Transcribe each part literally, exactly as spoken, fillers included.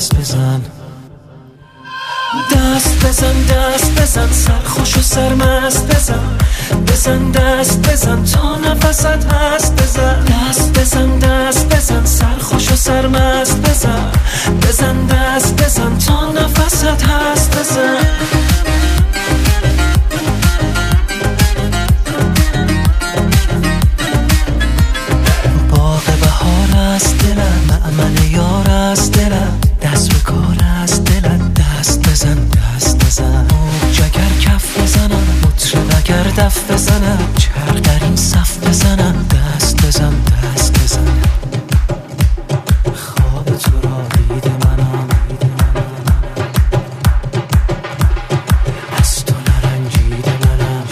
دست بزن، دست بزن، دست بزن، سرخوش و سرمست بزن، بزن دست بزن تا نفست هست، بزن دست بزن، دست بزن، سرخوش و سرمست بزن، بزن دست بزن تا نفست هست، بزن. باغ بهار است دلم، معمل یار است دلم، دست به کار است دلم، دست بزن، دست بزن، موج اگر کف بزنم، مطرب اگر دف بزنم، چرخ در این صف بزنم، دست بزن، دست بزن. خواب تو را دید منم، از تو نرنجید منم،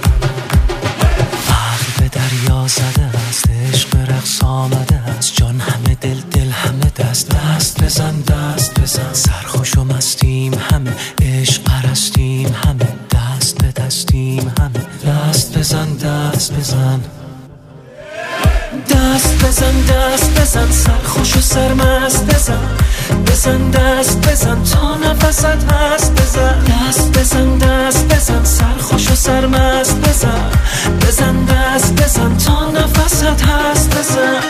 عقل به دریا زده است، عشق به رقص آمده است، جان همه دل، دل همه دست، دست بزن، دست بزن، سرخوش و مستیم همه، عشق پرستیم همه، دست به دستیم همه، دست بزن، دست بزن، دست بزن، دست بزن، سرخوش و سرمست بزن، بزن دست بزن تا نفست هست، بزن دست بزن، دست بزن، سرخوش و سرمست بزن، بزن دست بزن تا نفست هست، بزن.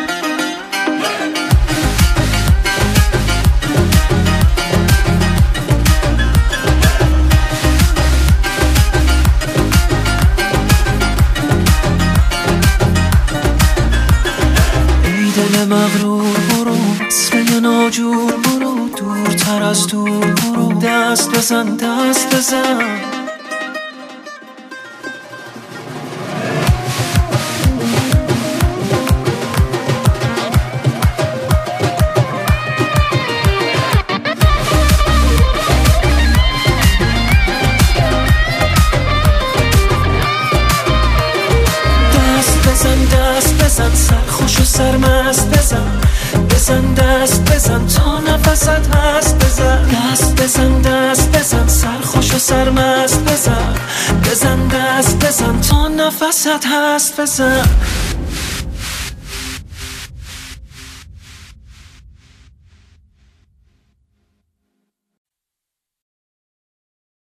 دل مغرور برو، اسم ناجور برو، دورتر از دور برو، دست بزن، دست بزن. دست بزن، سرخوش و سرمست بزن، بزن دست بزن تا نفست هست، بزن دست بزن، دست بزن، سرخوش و سرمست بزن، بزن دست بزن تا نفست هست، بزن.